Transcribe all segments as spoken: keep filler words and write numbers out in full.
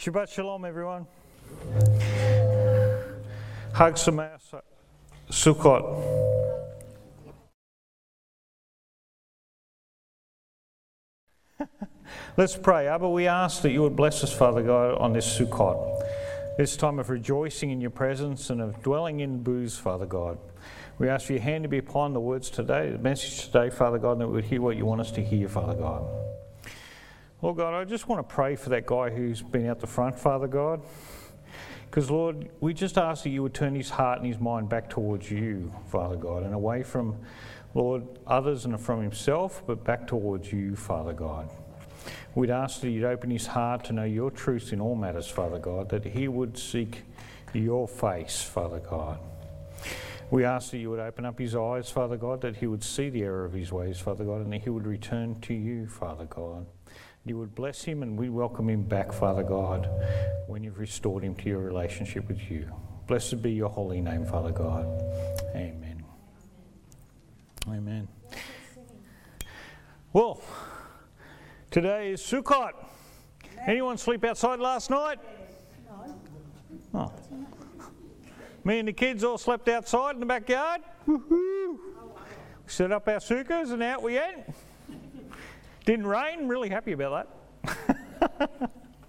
Shabbat Shalom, everyone. Hag Sameach Sukkot. Let's pray. Abba, we ask that you would bless us, Father God, on this Sukkot, this time of rejoicing in your presence and of dwelling in booths, Father God. We ask for your hand to be upon the words today, the message today, Father God, and that we would hear what you want us to hear, Father God. Lord God, I just want to pray for that guy who's been out the front, Father God. Because, Lord, we just ask that you would turn his heart and his mind back towards you, Father God, and away from, Lord, others and from himself, but back towards you, Father God. We'd ask that you'd open his heart to know your truth in all matters, Father God, that he would seek your face, Father God. We ask that you would open up his eyes, Father God, that he would see the error of his ways, Father God, and that he would return to you, Father God. You would bless him and we welcome him back, Father God, when you've restored him to your relationship with you. Blessed be your holy name, Father God. Amen. Amen. Well, today is Sukkot. Anyone sleep outside last night? Oh. Me and the kids all slept outside in the backyard. Woo-hoo. Set up our sukkahs and out we went. Didn't rain, really happy about that.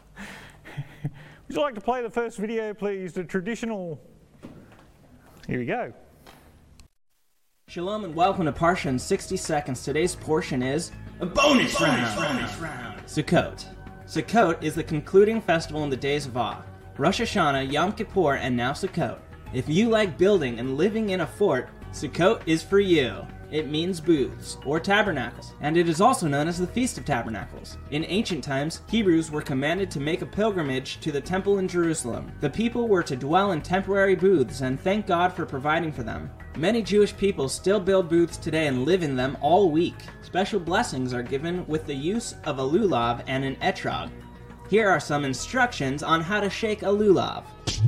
Would you like to play the first video, please? The traditional. Here we go. Shalom and welcome to Parsha in sixty seconds. Today's portion is a bonus, bonus round. Bonus round. Sukkot. Sukkot is the concluding festival in the days of awe. Rosh Hashanah, Yom Kippur, and now Sukkot. If you like building and living in a fort, Sukkot is for you. It means booths, or tabernacles, and it is also known as the Feast of Tabernacles. In ancient times, Hebrews were commanded to make a pilgrimage to the temple in Jerusalem. The people were to dwell in temporary booths and thank God for providing for them. Many Jewish people still build booths today and live in them all week. Special blessings are given with the use of a lulav and an etrog. Here are some instructions on how to shake a lulav.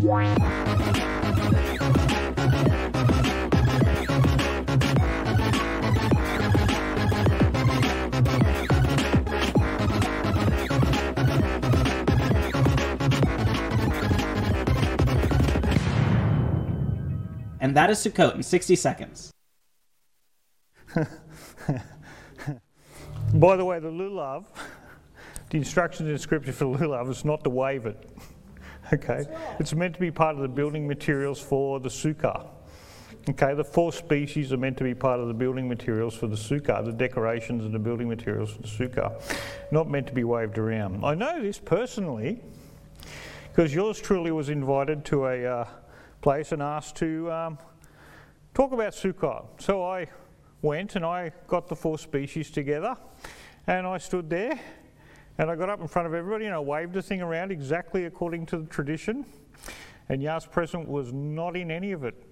And that is Sukkot in sixty seconds. By the way, the lulav, the instructions in Scripture for lulav is not to wave it. Okay? It's meant to be part of the building materials for the sukkah. Okay? The four species are meant to be part of the building materials for the sukkah, the decorations and the building materials for the sukkah. Not meant to be waved around. I know this personally because yours truly was invited to a uh, place and asked to um, talk about Sukkot. So I went and I got the four species together and I stood there and I got up in front of everybody and I waved the thing around exactly according to the tradition, and Yah's present was not in any of it.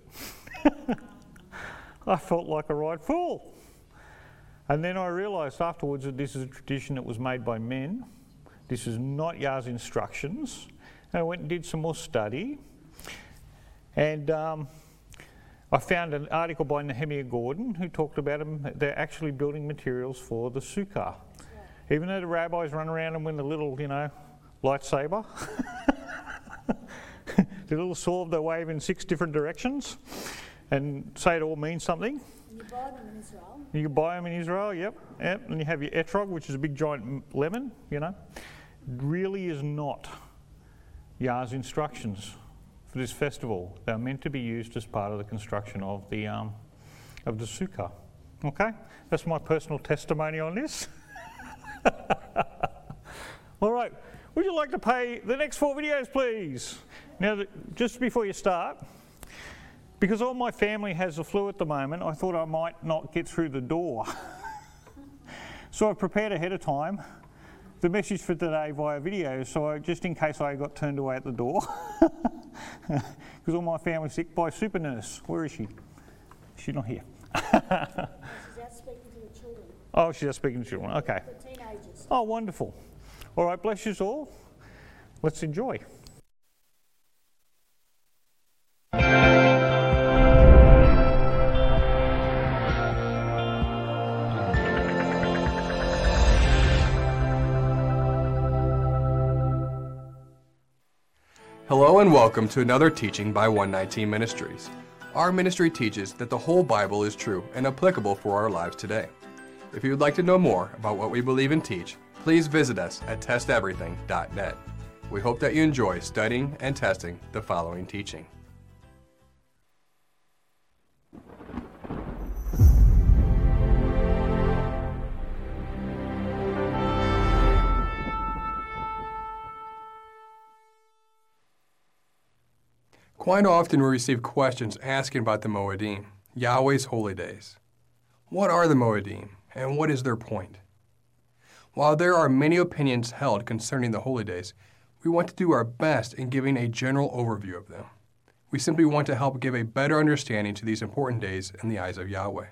I felt like a right fool. And then I realised afterwards that this is a tradition that was made by men. This is not Yah's instructions. And I went and did some more study. And um, I found an article by Nehemiah Gordon who talked about them. They're actually building materials for the sukkah. Yeah. Even though the rabbis run around them with a little, you know, lightsaber, the little sword they wave in six different directions and say it all means something. And you buy them in Israel. You can buy them in Israel, yep. yep. And you have your etrog, which is a big giant lemon, you know. Really is not Yah's instructions for this festival. They're meant to be used as part of the construction of the um, of the sukkah. Okay, that's my personal testimony on this. All right, would you like to play the next four videos, please? Now, the, just before you start, because all my family has the flu at the moment, I thought I might not get through the door. So I prepared ahead of time the message for today via video, so I, just in case I got turned away at the door. Because all my family's sick. By super nurse. Where is she? She's not here. She's out speaking to the children. Oh, she's out speaking to children. Okay. The teenagers. Oh, wonderful. All right, bless you all. Let's enjoy. Hello and welcome to another teaching by one nineteen Ministries. Our ministry teaches that the whole Bible is true and applicable for our lives today. If you would like to know more about what we believe and teach, please visit us at test everything dot net. We hope that you enjoy studying and testing the following teaching. Quite often we receive questions asking about the Moedim, Yahweh's holy days. What are the Moedim, and what is their point? While there are many opinions held concerning the holy days, we want to do our best in giving a general overview of them. We simply want to help give a better understanding to these important days in the eyes of Yahweh.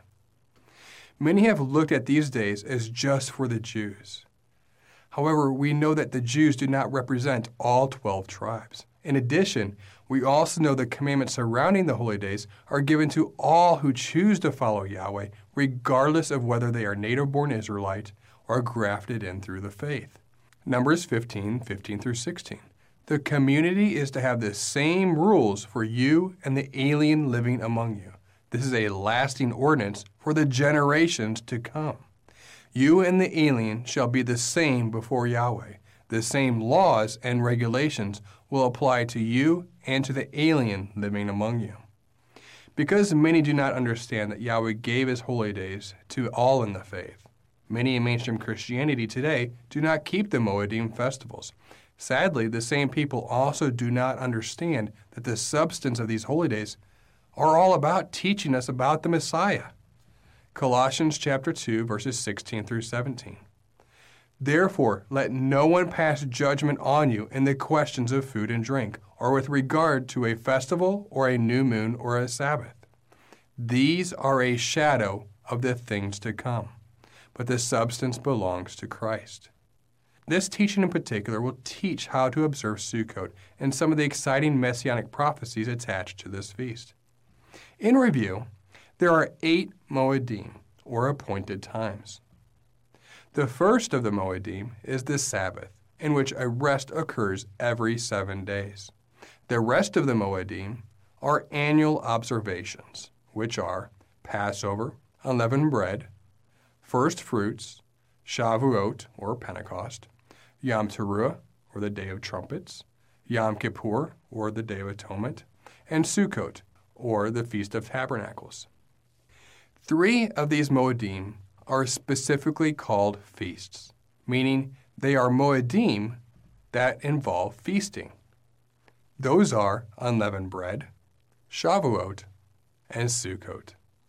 Many have looked at these days as just for the Jews. However, we know that the Jews do not represent all twelve tribes. In addition, we also know the commandments surrounding the holy days are given to all who choose to follow Yahweh, regardless of whether they are native-born Israelite or grafted in through the faith. Numbers fifteen, fifteen through sixteen. The community is to have the same rules for you and the alien living among you. This is a lasting ordinance for the generations to come. You and the alien shall be the same before Yahweh. The same laws and regulations will apply to you and to the alien living among you. Because many do not understand that Yahweh gave his holy days to all in the faith, many in mainstream Christianity today do not keep the Moedim festivals. Sadly, the same people also do not understand that the substance of these holy days are all about teaching us about the Messiah. Colossians chapter two, verses sixteen through seventeen. Therefore, let no one pass judgment on you in the questions of food and drink, or with regard to a festival, or a new moon, or a Sabbath. These are a shadow of the things to come, but the substance belongs to Christ. This teaching in particular will teach how to observe Sukkot and some of the exciting messianic prophecies attached to this feast. In review, there are eight Moedim, or appointed times. The first of the Moedim is the Sabbath, in which a rest occurs every seven days. The rest of the Moedim are annual observations, which are Passover, unleavened bread, first fruits, Shavuot, or Pentecost, Yom Teruah, or the Day of Trumpets, Yom Kippur, or the Day of Atonement, and Sukkot, or the Feast of Tabernacles. Three of these Moedim are specifically called feasts, meaning they are Moedim that involve feasting. Those are unleavened bread, Shavuot, and Sukkot.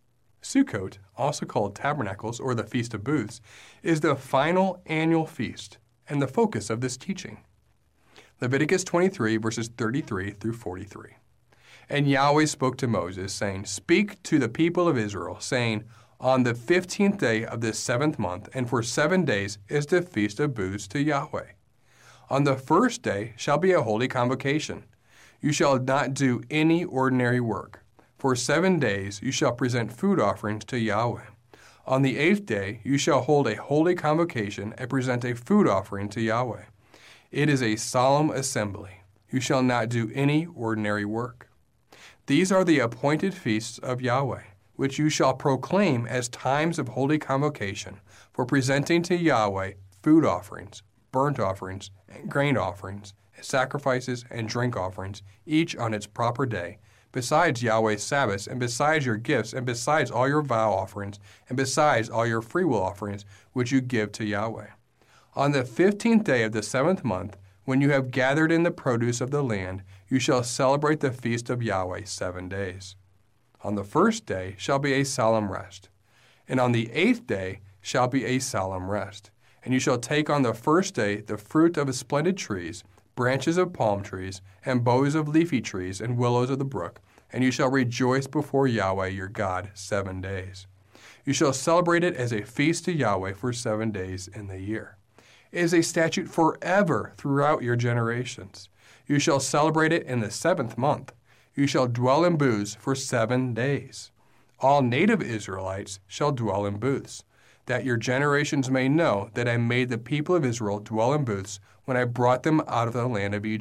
Sukkot, also called Tabernacles or the Feast of Booths, is the final annual feast and the focus of this teaching. Leviticus twenty-three, verses thirty-three through forty-three. And Yahweh spoke to Moses, saying, Speak to the people of Israel, saying, On the fifteenth day of this seventh month, and for seven days, is the Feast of Booths to Yahweh. On the first day shall be a holy convocation. You shall not do any ordinary work. For seven days you shall present food offerings to Yahweh. On the eighth day you shall hold a holy convocation and present a food offering to Yahweh. It is a solemn assembly. You shall not do any ordinary work. These are the appointed feasts of Yahweh, which you shall proclaim as times of holy convocation for presenting to Yahweh food offerings, burnt offerings, and grain offerings, sacrifices and drink offerings, each on its proper day, besides Yahweh's Sabbaths, and besides your gifts, and besides all your vow offerings, and besides all your freewill offerings, which you give to Yahweh. On the fifteenth day of the seventh month, when you have gathered in the produce of the land, you shall celebrate the feast of Yahweh seven days. On the first day shall be a solemn rest, and on the eighth day shall be a solemn rest. And you shall take on the first day the fruit of splendid trees, branches of palm trees, and boughs of leafy trees, and willows of the brook, and you shall rejoice before Yahweh your God seven days. You shall celebrate it as a feast to Yahweh for seven days in the year. It is a statute forever throughout your generations. You shall celebrate it in the seventh month. You shall dwell in booths for seven days. All native Israelites shall dwell in booths, that your generations may know that I made the people of Israel dwell in booths when I brought them out of the land of Egypt.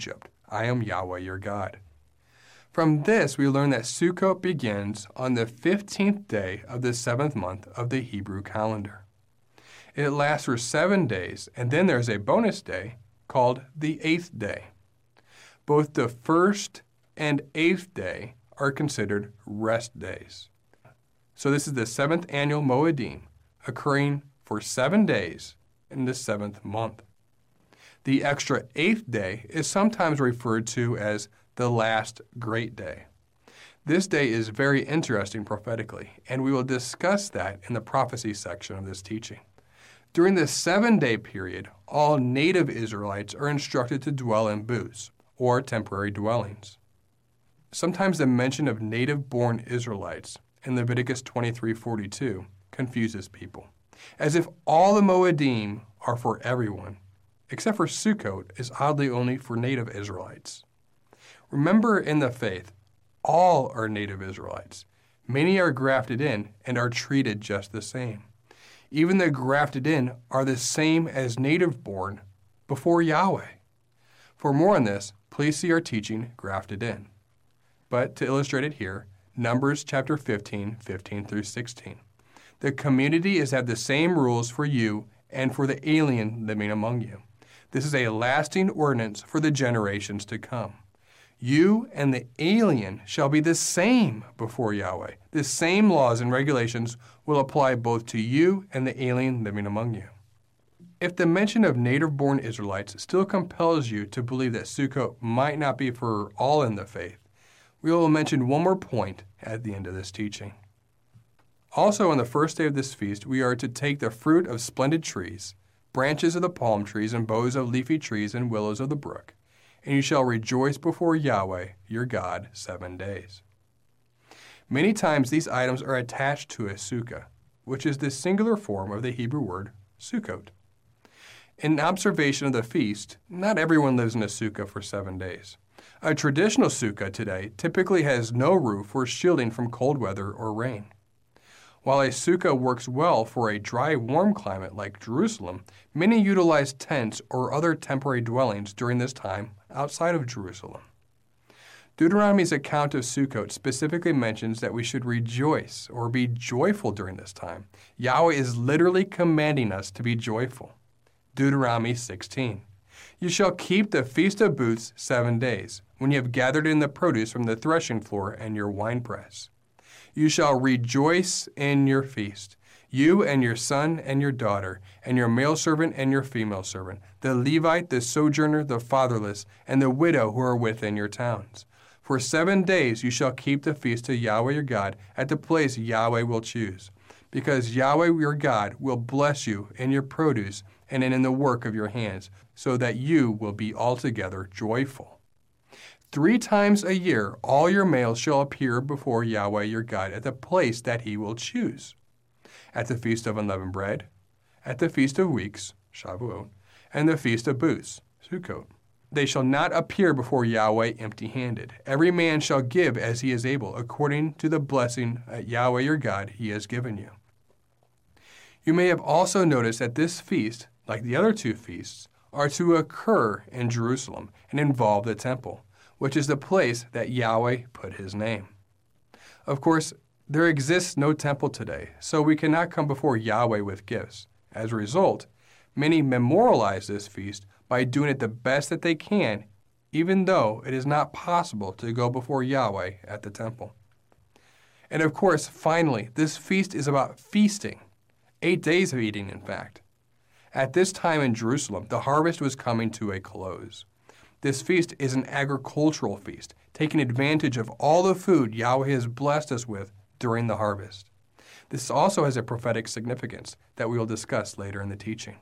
I am Yahweh your God. From this, we learn that Sukkot begins on the fifteenth day of the seventh month of the Hebrew calendar. It lasts for seven days, and then there's a bonus day called the eighth day. Both the first and eighth day are considered rest days. So this is the seventh annual Moedim, occurring for seven days in the seventh month. The extra eighth day is sometimes referred to as the last great day. This day is very interesting prophetically, and we will discuss that in the prophecy section of this teaching. During this seven-day period, all native Israelites are instructed to dwell in booths, or temporary dwellings. Sometimes the mention of native-born Israelites in Leviticus twenty-three forty-two confuses people, as if all the Moedim are for everyone, except for Sukkot is oddly only for native Israelites. Remember, in the faith, all are native Israelites. Many are grafted in and are treated just the same. Even the grafted in are the same as native-born before Yahweh. For more on this, please see our teaching, Grafted In. But to illustrate it here, Numbers chapter fifteen, fifteen through sixteen. The community is to have the same rules for you and for the alien living among you. This is a lasting ordinance for the generations to come. You and the alien shall be the same before Yahweh. The same laws and regulations will apply both to you and the alien living among you. If the mention of native-born Israelites still compels you to believe that Sukkot might not be for all in the faith, we will mention one more point at the end of this teaching. Also, on the first day of this feast, we are to take the fruit of splendid trees, branches of the palm trees, and boughs of leafy trees, and willows of the brook, and you shall rejoice before Yahweh, your God, seven days. Many times these items are attached to a sukkah, which is the singular form of the Hebrew word Sukkot. In observation of the feast, not everyone lives in a sukkah for seven days. A traditional sukkah today typically has no roof or shielding from cold weather or rain. While a sukkah works well for a dry, warm climate like Jerusalem, many utilize tents or other temporary dwellings during this time outside of Jerusalem. Deuteronomy's account of Sukkot specifically mentions that we should rejoice or be joyful during this time. Yahweh is literally commanding us to be joyful. Deuteronomy sixteen. You shall keep the Feast of Booths seven days, when you have gathered in the produce from the threshing floor and your winepress. You shall rejoice in your feast, you and your son and your daughter, and your male servant and your female servant, the Levite, the sojourner, the fatherless, and the widow who are within your towns. For seven days you shall keep the feast to Yahweh your God at the place Yahweh will choose, because Yahweh your God will bless you in your produce and in the work of your hands, so that you will be altogether joyful. Three times a year all your males shall appear before Yahweh your God at the place that he will choose, at the Feast of Unleavened Bread, at the Feast of Weeks, Shavuot, and the Feast of Booths, Sukkot. They shall not appear before Yahweh empty-handed. Every man shall give as he is able, according to the blessing that Yahweh your God he has given you. You may have also noticed that this feast, like the other two feasts, are to occur in Jerusalem and involve the temple, which is the place that Yahweh put his name. Of course, there exists no temple today, so we cannot come before Yahweh with gifts. As a result, many memorialize this feast by doing it the best that they can, even though it is not possible to go before Yahweh at the temple. And of course, finally, this feast is about feasting, eight days of eating, in fact. At this time in Jerusalem, the harvest was coming to a close. This feast is an agricultural feast, taking advantage of all the food Yahweh has blessed us with during the harvest. This also has a prophetic significance that we will discuss later in the teaching.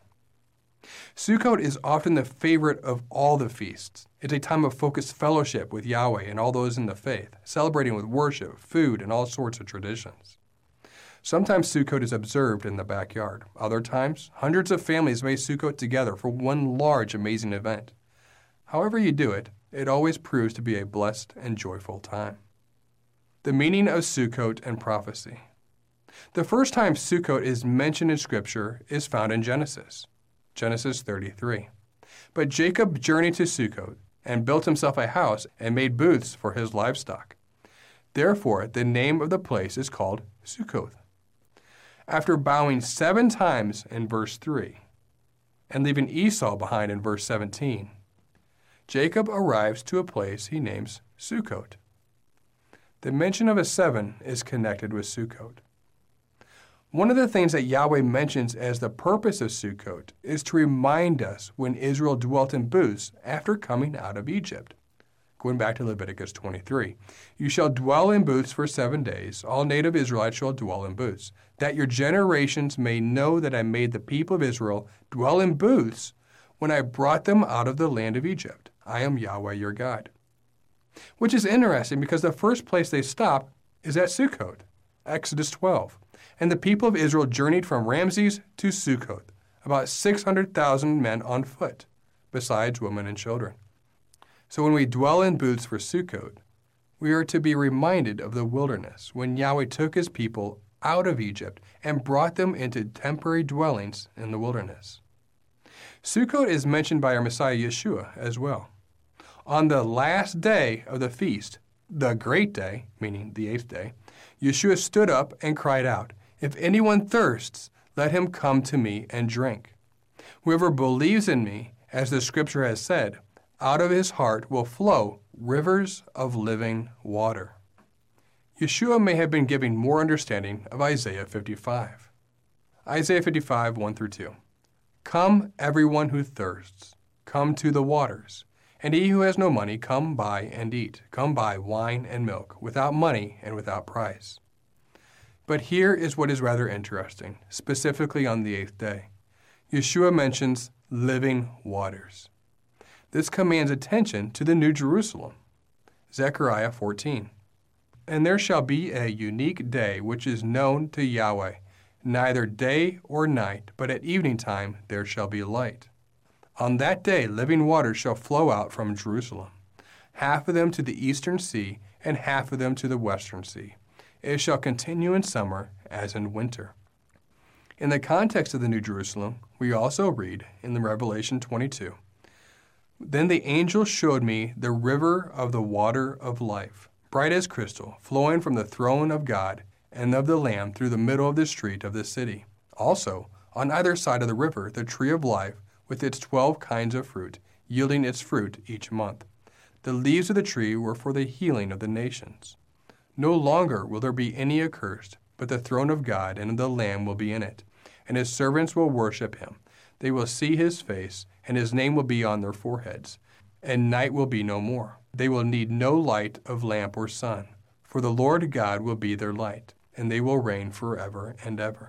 Sukkot is often the favorite of all the feasts. It's a time of focused fellowship with Yahweh and all those in the faith, celebrating with worship, food, and all sorts of traditions. Sometimes Sukkot is observed in the backyard. Other times, hundreds of families may Sukkot together for one large, amazing event. However you do it, it always proves to be a blessed and joyful time. The meaning of Sukkot and prophecy. The first time Sukkot is mentioned in Scripture is found in Genesis, Genesis thirty-three. But Jacob journeyed to Sukkot, and built himself a house and made booths for his livestock. Therefore, the name of the place is called Sukkoth. After bowing seven times in verse three and leaving Esau behind in verse seventeen, Jacob arrives to a place he names Sukkot. The mention of a seven is connected with Sukkot. One of the things that Yahweh mentions as the purpose of Sukkot is to remind us when Israel dwelt in booths after coming out of Egypt. Going back to Leviticus twenty-three, you shall dwell in booths for seven days. All native Israelites shall dwell in booths, that your generations may know that I made the people of Israel dwell in booths when I brought them out of the land of Egypt. I am Yahweh your God. Which is interesting because the first place they stop is at Sukkot, Exodus twelve. And the people of Israel journeyed from Ramses to Sukkot, about six hundred thousand men on foot, besides women and children. So when we dwell in booths for Sukkot, we are to be reminded of the wilderness when Yahweh took his people out of Egypt and brought them into temporary dwellings in the wilderness. Sukkot is mentioned by our Messiah Yeshua as well. On the last day of the feast, the great day, meaning the eighth day, Yeshua stood up and cried out, "If anyone thirsts, let him come to me and drink. Whoever believes in me, as the scripture has said, out of his heart will flow rivers of living water." Yeshua may have been giving more understanding of Isaiah fifty-five. Isaiah fifty-five, one through two. Come, everyone who thirsts, come to the waters. And he who has no money, come buy and eat. Come buy wine and milk, without money and without price. But here is what is rather interesting, specifically on the eighth day. Yeshua mentions living waters. This commands attention to the New Jerusalem. Zechariah fourteen. And there shall be a unique day which is known to Yahweh, neither day or night, but at evening time there shall be light. On that day living waters shall flow out from Jerusalem, half of them to the eastern sea, and half of them to the western sea. It shall continue in summer as in winter. In the context of the New Jerusalem, we also read in the Revelation twenty-two, Then the angel showed me the river of the water of life, bright as crystal, flowing from the throne of God and of the Lamb through the middle of the street of the city. Also, on either side of the river, the tree of life, with its twelve kinds of fruit, yielding its fruit each month. The leaves of the tree were for the healing of the nations. No longer will there be any accursed, but the throne of God and of the Lamb will be in it, and his servants will worship him. They will see his face, and his name will be on their foreheads, and night will be no more. They will need no light of lamp or sun, for the Lord God will be their light, and they will reign forever and ever.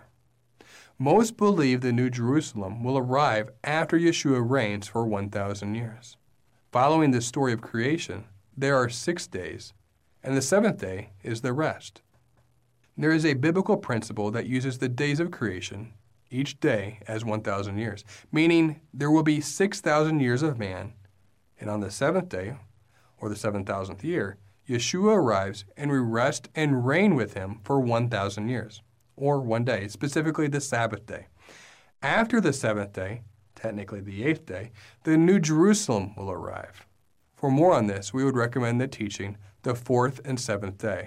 Most believe the New Jerusalem will arrive after Yeshua reigns for one thousand years. Following the story of creation, there are six days, and the seventh day is the rest. There is a biblical principle that uses the days of creation, each day, as one thousand years, meaning there will be six thousand years of man, and on the seventh day, or the seven thousandth year, Yeshua arrives and we rest and reign with him for one thousand years. Or one day, specifically the Sabbath day. After the seventh day, technically the eighth day, the New Jerusalem will arrive. For more on this, we would recommend the teaching, the fourth and seventh day,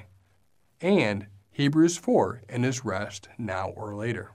and Hebrews four in his rest now or later.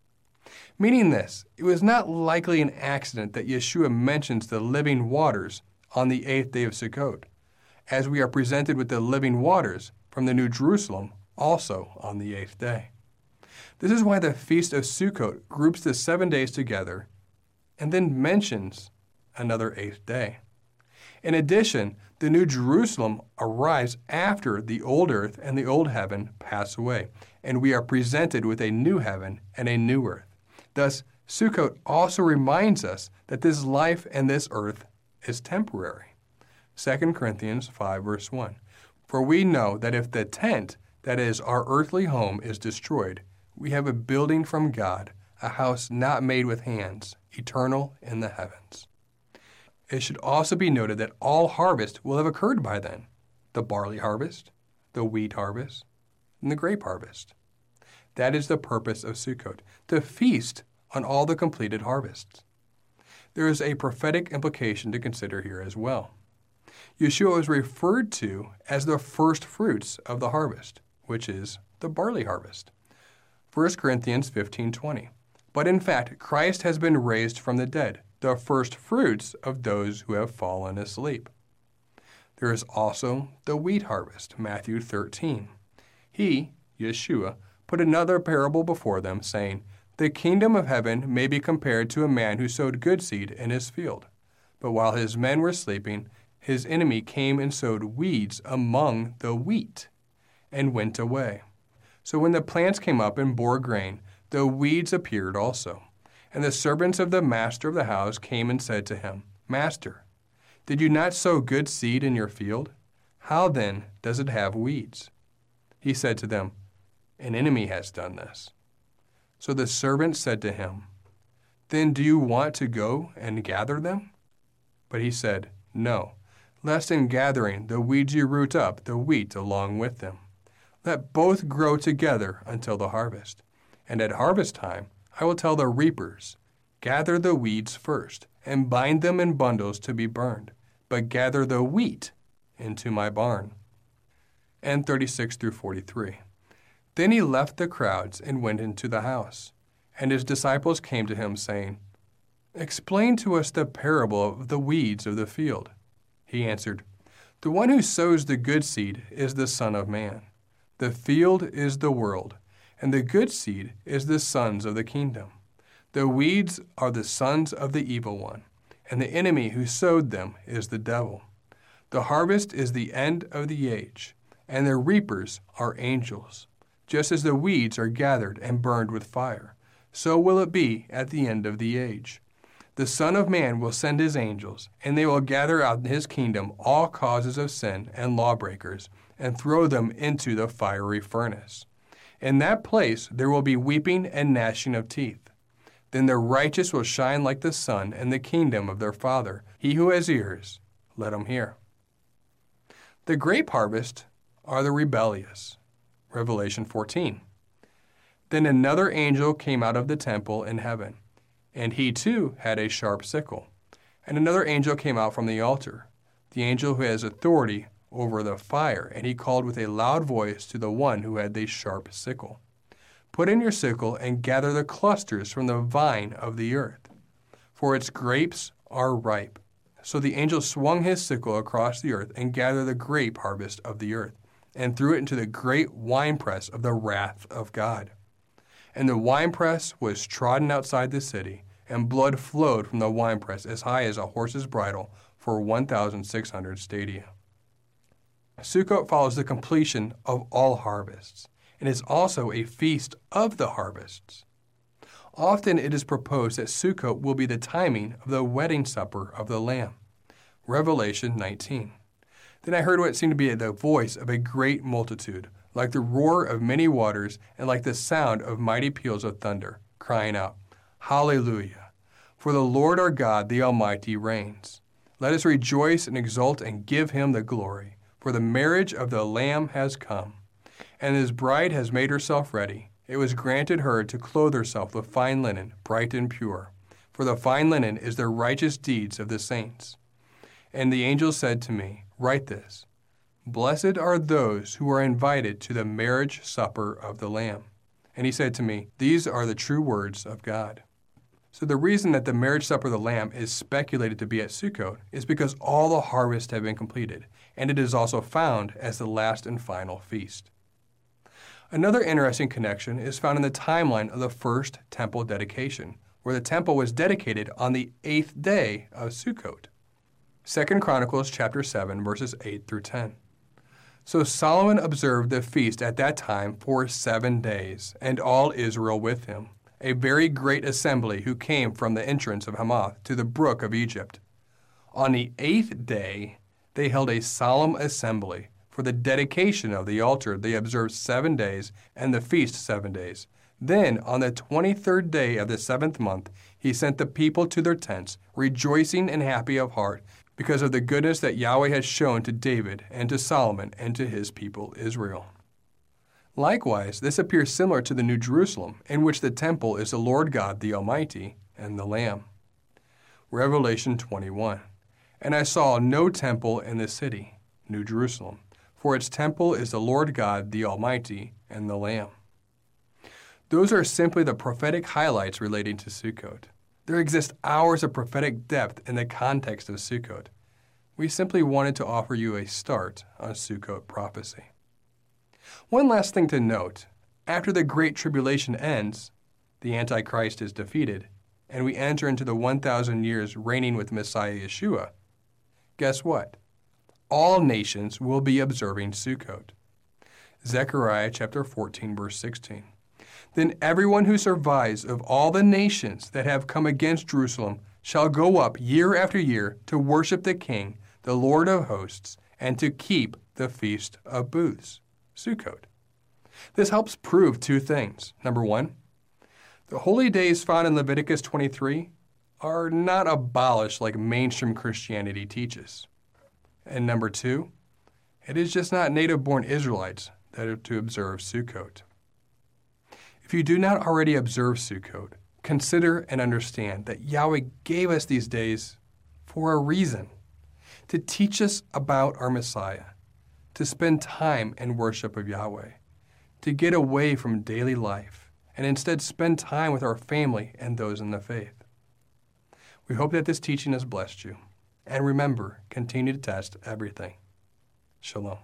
Meaning this, it was not likely an accident that Yeshua mentions the living waters on the eighth day of Sukkot, as we are presented with the living waters from the New Jerusalem also on the eighth day. This is why the Feast of Sukkot groups the seven days together and then mentions another eighth day. In addition, the New Jerusalem arrives after the old earth and the old heaven pass away, and we are presented with a new heaven and a new earth. Thus, Sukkot also reminds us that this life and this earth is temporary. Second Corinthians five, verse one. For we know that if the tent, that is, our earthly home, is destroyed, we have a building from God, a house not made with hands, eternal in the heavens. It should also be noted that all harvest will have occurred by then, the barley harvest, the wheat harvest, and the grape harvest. That is the purpose of Sukkot, to feast on all the completed harvests. There is a prophetic implication to consider here as well. Yeshua is referred to as the first fruits of the harvest, which is the barley harvest. First Corinthians fifteen twenty. But in fact, Christ has been raised from the dead, the first fruits of those who have fallen asleep. There is also the wheat harvest, Matthew thirteen. He, Yeshua, put another parable before them, saying, "The kingdom of heaven may be compared to a man who sowed good seed in his field. But while his men were sleeping, his enemy came and sowed weeds among the wheat, and went away. So when the plants came up and bore grain, the weeds appeared also. And the servants of the master of the house came and said to him, 'Master, did you not sow good seed in your field? How then does it have weeds?' He said to them, 'An enemy has done this.' So the servants said to him, 'Then do you want to go and gather them?' But he said, 'No, lest in gathering the weeds you root up the wheat along with them. Let both grow together until the harvest. And at harvest time I will tell the reapers, gather the weeds first, and bind them in bundles to be burned, but gather the wheat into my barn.'" And thirty-six through forty-three. Then he left the crowds and went into the house. And his disciples came to him, saying, "Explain to us the parable of the weeds of the field." He answered, "The one who sows the good seed is the Son of Man. The field is the world, and the good seed is the sons of the kingdom. The weeds are the sons of the evil one, and the enemy who sowed them is the devil. The harvest is the end of the age, and the reapers are angels. Just as the weeds are gathered and burned with fire, so will it be at the end of the age. The Son of Man will send his angels, and they will gather out in his kingdom all causes of sin and lawbreakers, and throw them into the fiery furnace. In that place there will be weeping and gnashing of teeth. Then the righteous will shine like the sun in the kingdom of their Father. He who has ears, let him hear." The grape harvest are the rebellious. Revelation fourteen. Then another angel came out of the temple in heaven, and he too had a sharp sickle. And another angel came out from the altar, the angel who has authority over the fire, and he called with a loud voice to the one who had the sharp sickle, "Put in your sickle and gather the clusters from the vine of the earth, for its grapes are ripe." So the angel swung his sickle across the earth and gathered the grape harvest of the earth, and threw it into the great winepress of the wrath of God. And the winepress was trodden outside the city, and blood flowed from the winepress as high as a horse's bridle for one thousand six hundred stadia. Sukkot follows the completion of all harvests, and is also a feast of the harvests. Often it is proposed that Sukkot will be the timing of the wedding supper of the Lamb. Revelation nineteen. Then I heard what seemed to be the voice of a great multitude, like the roar of many waters, and like the sound of mighty peals of thunder, crying out, "Hallelujah! For the Lord our God, the Almighty, reigns. Let us rejoice and exult and give him the glory. For the marriage of the Lamb has come, and his bride has made herself ready. It was granted her to clothe herself with fine linen, bright and pure, for the fine linen is the righteous deeds of the saints." And the angel said to me, "Write this, Blessed are those who are invited to the marriage supper of the Lamb." And he said to me, "These are the true words of God." So the reason that the marriage supper of the Lamb is speculated to be at Sukkot is because all the harvest have been completed, and it is also found as the last and final feast. Another interesting connection is found in the timeline of the first temple dedication, where the temple was dedicated on the eighth day of Sukkot. Second Chronicles chapter seven, verses eight through ten. So Solomon observed the feast at that time for seven days, and all Israel with him, a very great assembly who came from the entrance of Hamath to the brook of Egypt. On the eighth day they held a solemn assembly. For the dedication of the altar they observed seven days, and the feast seven days. Then, on the twenty-third day of the seventh month, he sent the people to their tents, rejoicing and happy of heart, because of the goodness that Yahweh had shown to David and to Solomon and to his people Israel. Likewise, this appears similar to the New Jerusalem, in which the temple is the Lord God the Almighty and the Lamb. Revelation twenty-one. And I saw no temple in the city, New Jerusalem, for its temple is the Lord God, the Almighty, and the Lamb. Those are simply the prophetic highlights relating to Sukkot. There exist hours of prophetic depth in the context of Sukkot. We simply wanted to offer you a start on Sukkot prophecy. One last thing to note, after the Great Tribulation ends, the Antichrist is defeated, and we enter into the one thousand years reigning with Messiah Yeshua. Guess what? All nations will be observing Sukkot. Zechariah chapter fourteen, verse sixteen. Then everyone who survives of all the nations that have come against Jerusalem shall go up year after year to worship the King, the Lord of hosts, and to keep the Feast of Booths, Sukkot. This helps prove two things. Number one, the holy days found in Leviticus twenty-three are not abolished like mainstream Christianity teaches. And number two, it is just not native-born Israelites that are to observe Sukkot. If you do not already observe Sukkot, consider and understand that Yahweh gave us these days for a reason, to teach us about our Messiah, to spend time in worship of Yahweh, to get away from daily life, and instead spend time with our family and those in the faith. We hope that this teaching has blessed you. And remember, continue to test everything. Shalom.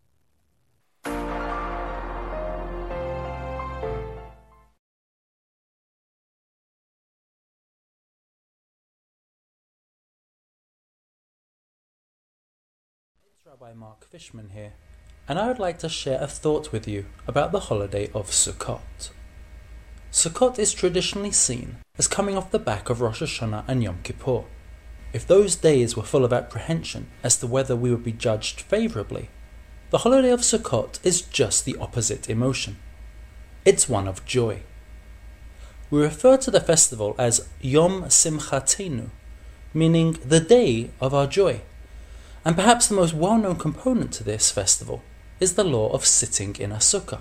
It's Rabbi Mark Fishman here, and I would like to share a thought with you about the holiday of Sukkot. Sukkot is traditionally seen as coming off the back of Rosh Hashanah and Yom Kippur. If those days were full of apprehension as to whether we would be judged favourably, the holiday of Sukkot is just the opposite emotion. It's one of joy. We refer to the festival as Yom Simchatenu, meaning the day of our joy. And perhaps the most well-known component to this festival is the law of sitting in a sukkah.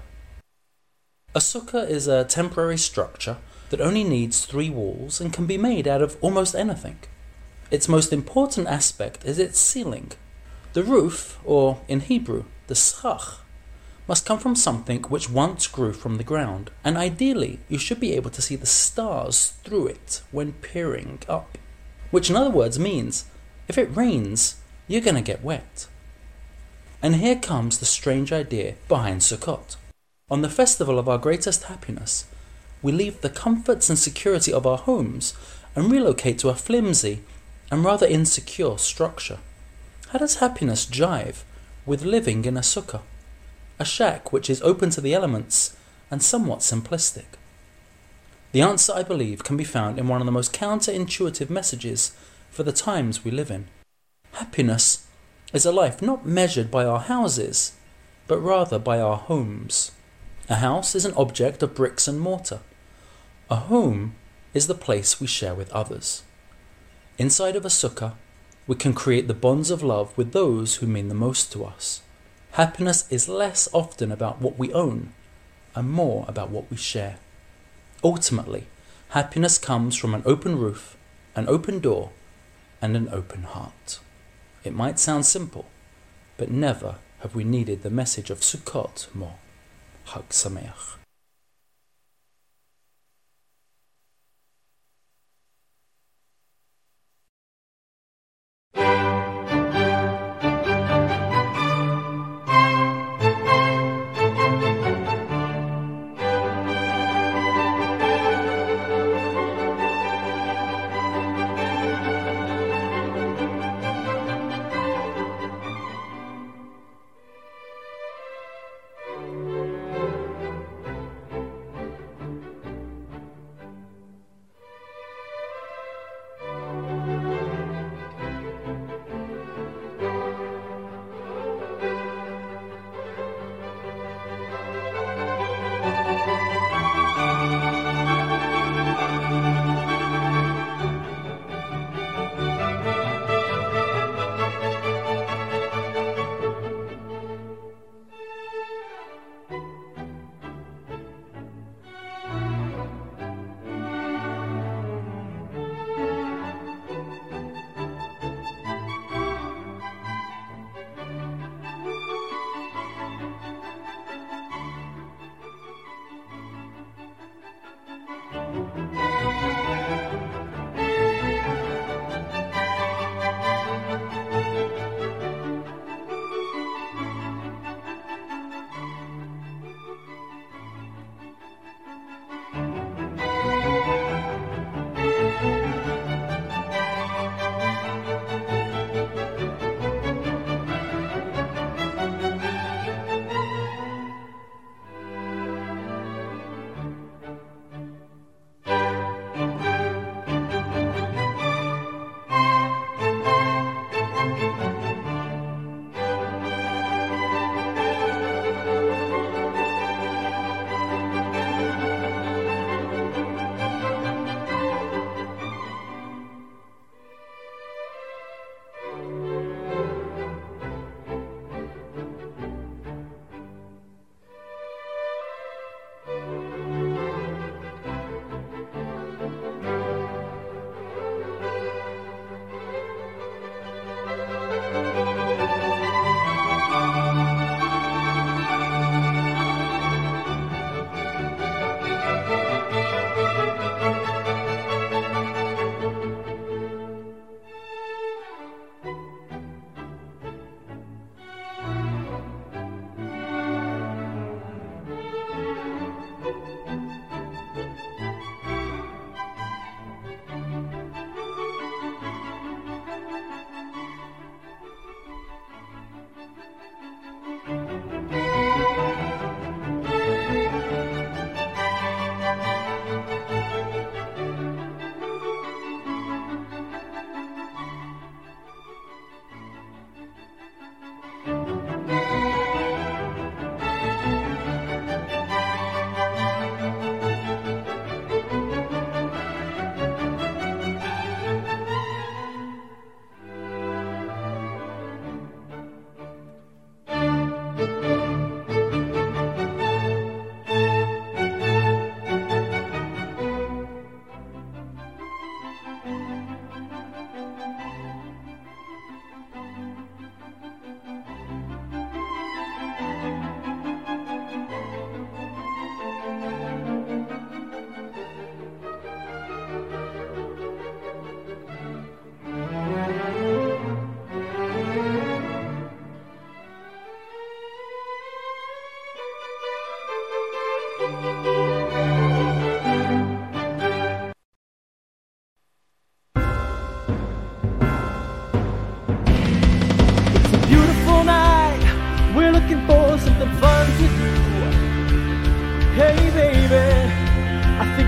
A sukkah is a temporary structure that only needs three walls and can be made out of almost anything. Its most important aspect is its ceiling. The roof, or in Hebrew, the schach, must come from something which once grew from the ground, and ideally you should be able to see the stars through it when peering up. Which in other words means, if it rains, you're going to get wet. And here comes the strange idea behind Sukkot. On the festival of our greatest happiness, we leave the comforts and security of our homes and relocate to a flimsy and rather insecure structure. How does happiness jive with living in a sukkah, a shack which is open to the elements and somewhat simplistic? The answer, I believe, can be found in one of the most counterintuitive messages for the times we live in. Happiness is a life not measured by our houses, but rather by our homes. A house is an object of bricks and mortar. A home is the place we share with others. Inside of a sukkah, we can create the bonds of love with those who mean the most to us. Happiness is less often about what we own and more about what we share. Ultimately, happiness comes from an open roof, an open door, and an open heart. It might sound simple, but never have we needed the message of Sukkot more. Chag Sameach.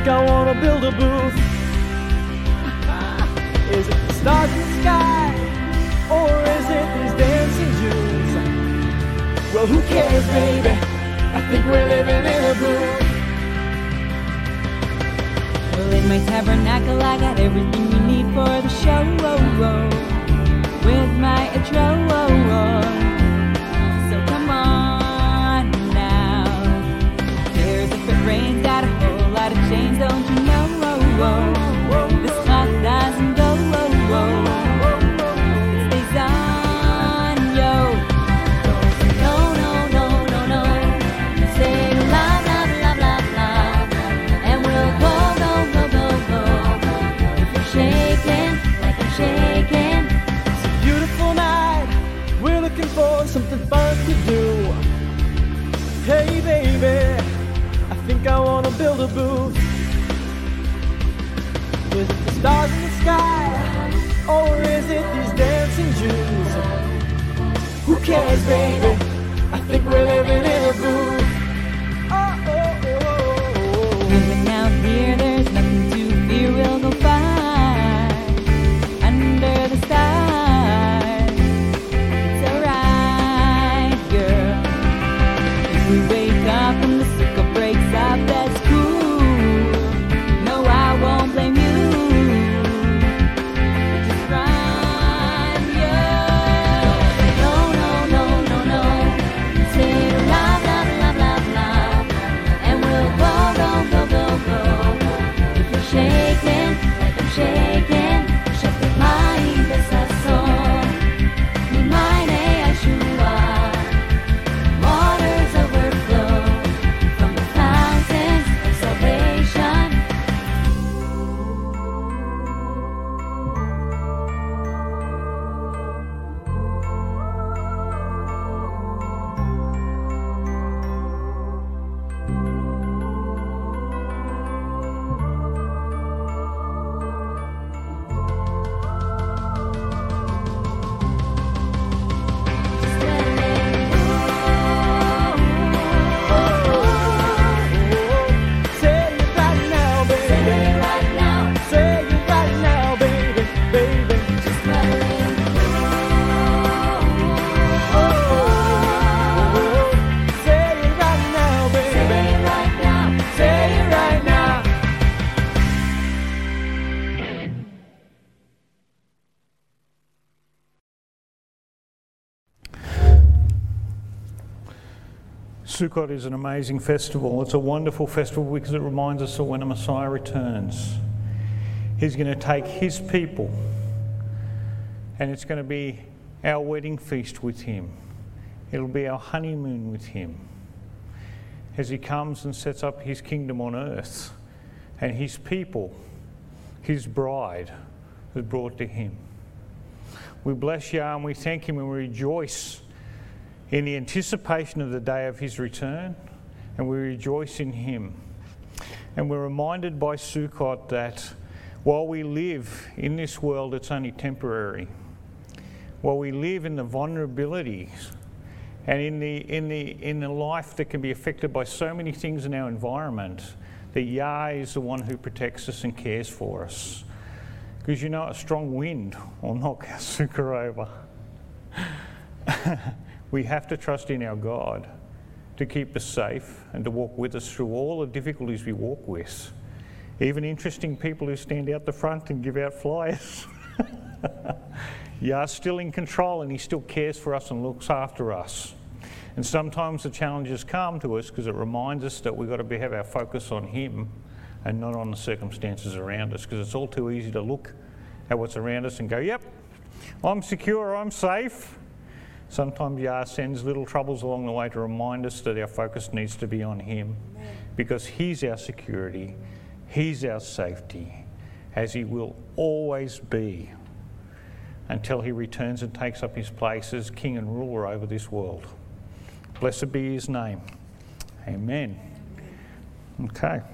think I wanna build a booth. Is it the stars in the sky, or is it these dancing Jews? Well, who cares, baby? I think we're living in a booth. Well, in my tabernacle I got everything we need for the show, oh, oh, with my intro, oh, oh. So come on now. Cares if it rains, got a whole lot of chains, don't you know? Oh, oh. This clock doesn't go, oh, oh. It stays on, yo. No, no, no, no, no. Say blah, blah, blah, blah, blah, and we'll go, go, go, go, go. If you're shaking like I'm shaking. It's a beautiful night. We're looking for something fun to do. Hey, baby, I think I wanna build a booth. Is it the stars in the sky, or is it these dancing Jews? Who cares, baby? I think we're living in a booth. Oh, oh, oh, oh, oh. Living out here, there's nothing to fear, we'll go far under the stars. It's alright, girl. If we wake up and the circle breaks up, that's cool. No, I won't blame you. Just run, yeah. No, no, no, no, no. Say blah, blah, blah, blah, blah, and we'll go, go, go, go, go. If you're shaking like I'm shaking, shake the mind, besazo. Mi meine Yeshua. Waters overflow from the fountains of salvation. Say it right now, baby. Say it right now, Say it right now, baby, baby. just let it Say it right now, baby. Say it right now. Say it right now. Sukkot is an amazing festival. It's a wonderful festival because it reminds us that when a Messiah returns, he's going to take his people and it's going to be our wedding feast with him. It'll be our honeymoon with him as he comes and sets up his kingdom on earth, and his people, his bride, is brought to him. We bless Yah and we thank him and we rejoice in the anticipation of the day of his return, and we rejoice in him. And we're reminded by Sukkot that while we live in this world, it's only temporary. While we live in the vulnerabilities and in the in the in the life that can be affected by so many things in our environment, that Yah is the one who protects us and cares for us. Because you know, a strong wind will knock our sukkah over. We have to trust in our God to keep us safe and to walk with us through all the difficulties we walk with. Even interesting people who stand out the front and give out flyers. Yah's still in control and he still cares for us and looks after us. And sometimes the challenges come to us because it reminds us that we've got to be, have our focus on him and not on the circumstances around us, because it's all too easy to look at what's around us and go, yep, I'm secure, I'm safe. Sometimes Yah sends little troubles along the way to remind us that our focus needs to be on him. Amen. Because he's our security, he's our safety, as he will always be until he returns and takes up his place as king and ruler over this world. Blessed be his name. Amen. Okay.